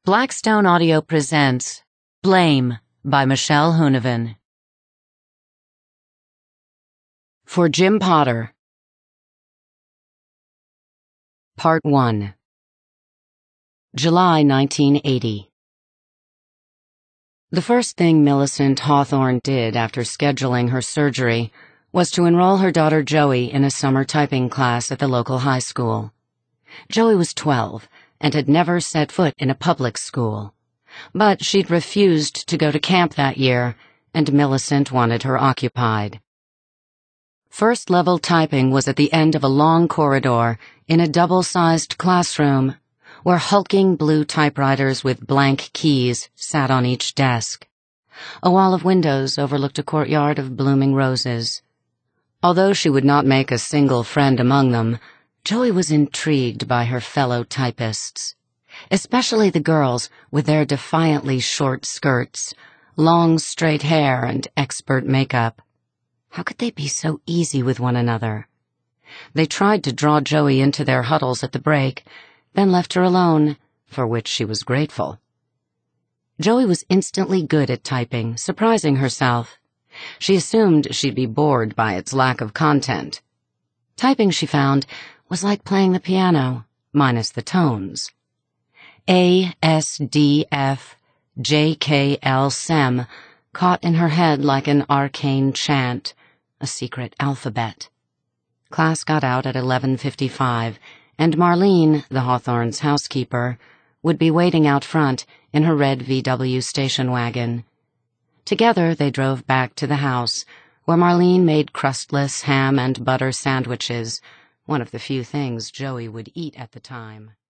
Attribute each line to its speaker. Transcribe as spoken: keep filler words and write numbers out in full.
Speaker 1: Blackstone Audio presents Blame by Michelle Hunovan. For Jim Potter. Part one. July nineteen eighty. The first thing Millicent Hawthorne did after scheduling her surgery was to enroll her daughter Joey in a summer typing class at the local high school. Joey was twelve and had never set foot in a public school, but she'd refused to go to camp that year, and Millicent wanted her occupied. First-level typing was at the end of a long corridor in a double-sized classroom where hulking blue typewriters with blank keys sat on each desk. A wall of windows overlooked a courtyard of blooming roses. Although she would not make a single friend among them, Joey was intrigued by her fellow typists, especially the girls with their defiantly short skirts, long straight hair, and expert makeup. How could they be so easy with one another? They tried to draw Joey into their huddles at the break, then left her alone, for which she was grateful. Joey was instantly good at typing, surprising herself. She assumed she'd be bored by its lack of content. Typing, she found, was like playing the piano, minus the tones. A, S, D, F, J, K, L, S, E, M caught in her head like an arcane chant, a secret alphabet. Class got out at eleven fifty-five, and Marlene, the Hawthorns' housekeeper, would be waiting out front in her red V W station wagon. Together they drove back to the house, where Marlene made crustless ham and butter sandwiches, one of the few things Joey would eat at the time.